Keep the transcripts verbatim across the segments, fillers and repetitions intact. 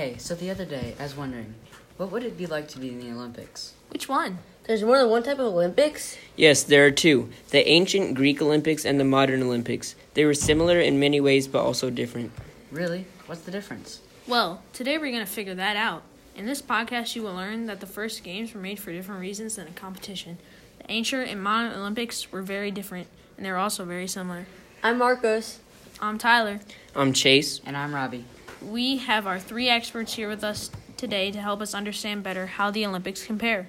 Hey, so the other day, I was wondering, what would it be like to be in the Olympics? Which one? There's more than one type of Olympics? Yes, there are two. The ancient Greek Olympics and the modern Olympics. They were similar in many ways, but also different. Really? What's the difference? Well, today we're going to figure that out. In this podcast, you will learn that the first games were made for different reasons than a competition. The ancient and modern Olympics were very different, and they're also very similar. I'm Marcos. I'm Tyler. I'm Chase. And I'm Robbie. We have our three experts here with us today to help us understand better how the Olympics compare.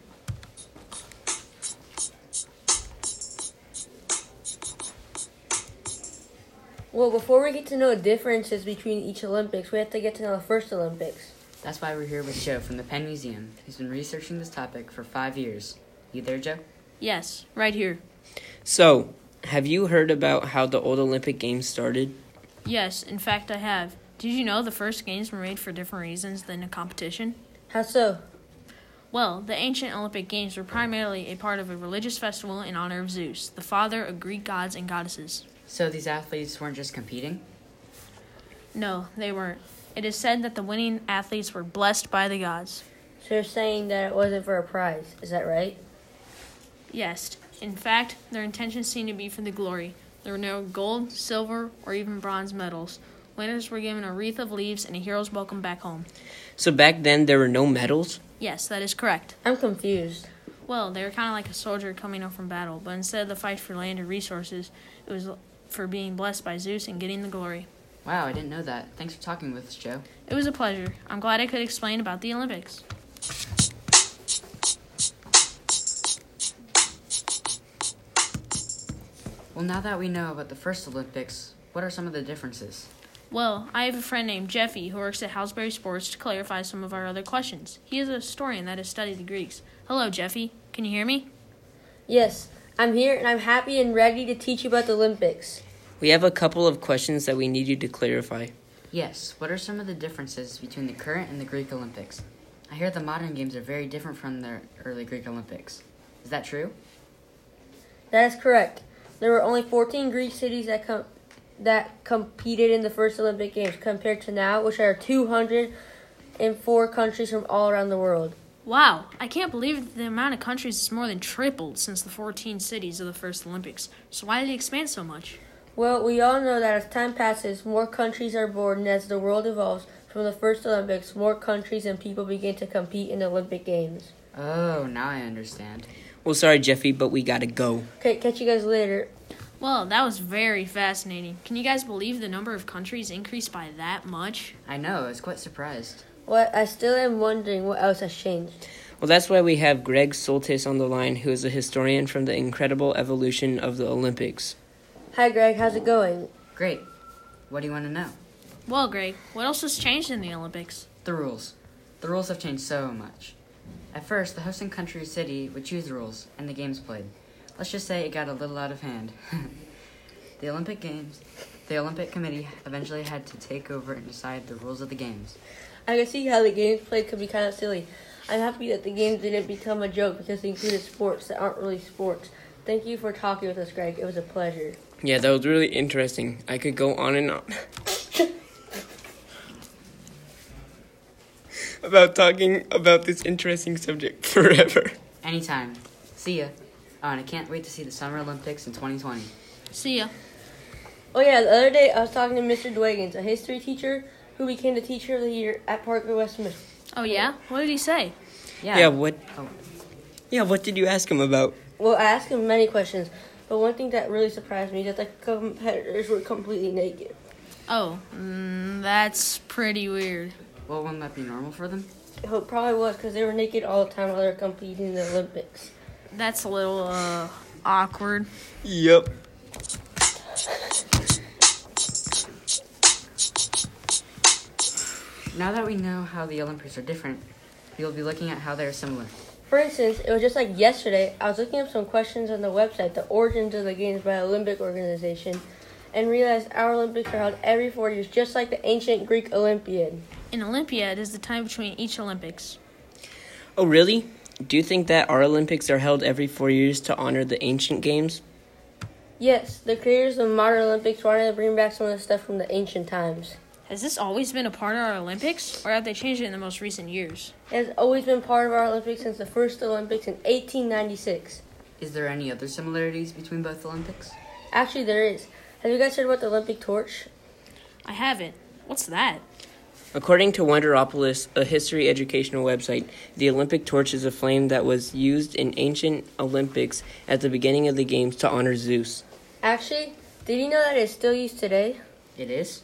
Well, before we get to know the differences between each Olympics, we have to get to know the first Olympics. That's why we're here with Joe from the Penn Museum, who's been researching this topic for five years. You there, Joe? Yes, right here. So, have you heard about how the old Olympic Games started? Yes, in fact I have. Did you know the first games were made for different reasons than a competition? How so? Well, the ancient Olympic Games were primarily a part of a religious festival in honor of Zeus, the father of Greek gods and goddesses. So these athletes weren't just competing? No, they weren't. It is said that the winning athletes were blessed by the gods. So you're saying that it wasn't for a prize, is that right? Yes. In fact, their intentions seemed to be for the glory. There were no gold, silver, or even bronze medals. Winners were given a wreath of leaves and a hero's welcome back home. So back then there were no medals? Yes, that is correct. I'm confused. Well, they were kind of like a soldier coming home from battle, but instead of the fight for land or resources, it was for being blessed by Zeus and getting the glory. Wow, I didn't know that. Thanks for talking with us, Joe. It was a pleasure. I'm glad I could explain about the Olympics. Well, now that we know about the first Olympics, what are some of the differences? Well, I have a friend named Jeffy who works at Halsbury Sports to clarify some of our other questions. He is a historian that has studied the Greeks. Hello, Jeffy. Can you hear me? Yes, I'm here and I'm happy and ready to teach you about the Olympics. We have a couple of questions that we need you to clarify. Yes, what are some of the differences between the current and the Greek Olympics? I hear the modern games are very different from the early Greek Olympics. Is that true? That is correct. There were only fourteen Greek cities that com- that competed in the first Olympic Games compared to now, which are two hundred four countries from all around the world. Wow, I can't believe the amount of countries has more than tripled since the fourteen cities of the first Olympics. So why did it expand so much? Well, we all know that as time passes, more countries are born, and as the world evolves from the first Olympics, more countries and people begin to compete in the Olympic Games. Oh, now I understand. Well, sorry, Jeffy, but we gotta go. Okay, catch you guys later. Well, that was very fascinating. Can you guys believe the number of countries increased by that much? I know, I was quite surprised. What I still am wondering what else has changed. Well, that's why we have Greg Soltis on the line, who is a historian from the incredible evolution of the Olympics. Hi, Greg. How's it going? Great. What do you want to know? Well, Greg, what else has changed in the Olympics? The rules. The rules have changed so much. At first, the hosting country or city would choose the rules, and the games played. Let's just say it got a little out of hand. The Olympic Games, the Olympic Committee eventually had to take over and decide the rules of the games. I can see how the games played could be kind of silly. I'm happy that the games didn't become a joke because they included sports that aren't really sports. Thank you for talking with us, Greg. It was a pleasure. Yeah, that was really interesting. I could go on and on about talking about this interesting subject forever. Anytime. See ya. Oh, and I can't wait to see the Summer Olympics in twenty twenty. See ya. Oh yeah, the other day I was talking to Mister Dwagons, a history teacher who became the teacher of the year at Parker Westminster. Oh, yeah? What did he say? Yeah. Yeah, what? Oh. Yeah, what did you ask him about? Well, I asked him many questions, but one thing that really surprised me is that the competitors were completely naked. Oh, mm, that's pretty weird. Well, wouldn't that be normal for them? It probably was because they were naked all the time while they were competing in the Olympics. That's a little, uh, awkward. Yep. Now that we know how the Olympics are different, we will be looking at how they are similar. For instance, it was just like yesterday, I was looking up some questions on the website, the Origins of the Games by Olympic Organization, and realized our Olympics are held every four years, just like the ancient Greek Olympiad. An Olympiad is the time between each Olympics. Oh, really? Do you think that our Olympics are held every four years to honor the ancient games? Yes, the creators of the modern Olympics wanted to bring back some of the stuff from the ancient times. Has this always been a part of our Olympics, or have they changed it in the most recent years? It has always been part of our Olympics since the first Olympics in eighteen ninety-six. Is there any other similarities between both Olympics? Actually, there is. Have you guys heard about the Olympic torch? I haven't. What's that? According to Wonderopolis, a history educational website, the Olympic torch is a flame that was used in ancient Olympics at the beginning of the games to honor Zeus. Actually, did you know that it's still used today? It is?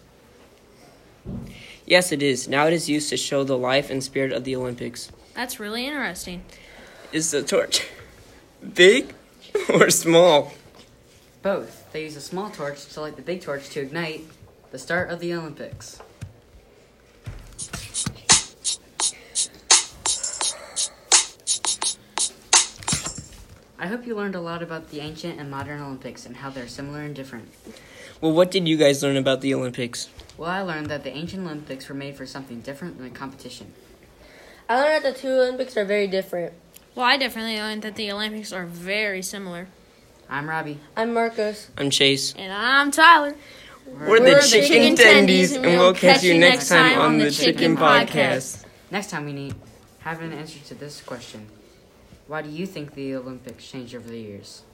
Yes, it is. Now it is used to show the life and spirit of the Olympics. That's really interesting. Is the torch big or small? Both. They use a small torch to light the big torch to ignite the start of the Olympics. I hope you learned a lot about the ancient and modern Olympics and how they're similar and different. Well, what did you guys learn about the Olympics? Well, I learned that the ancient Olympics were made for something different than a competition. I learned that the two Olympics are very different. Well, I definitely learned that the Olympics are very similar. I'm Robbie. I'm Marcos. I'm Chase. And I'm Tyler. We're, We're the the Chicken Chicken Tendies, Tendies, and we'll catch you next time on the Chicken Podcast. Next time we meet, have an answer to this question. Why do you think the Olympics changed over the years?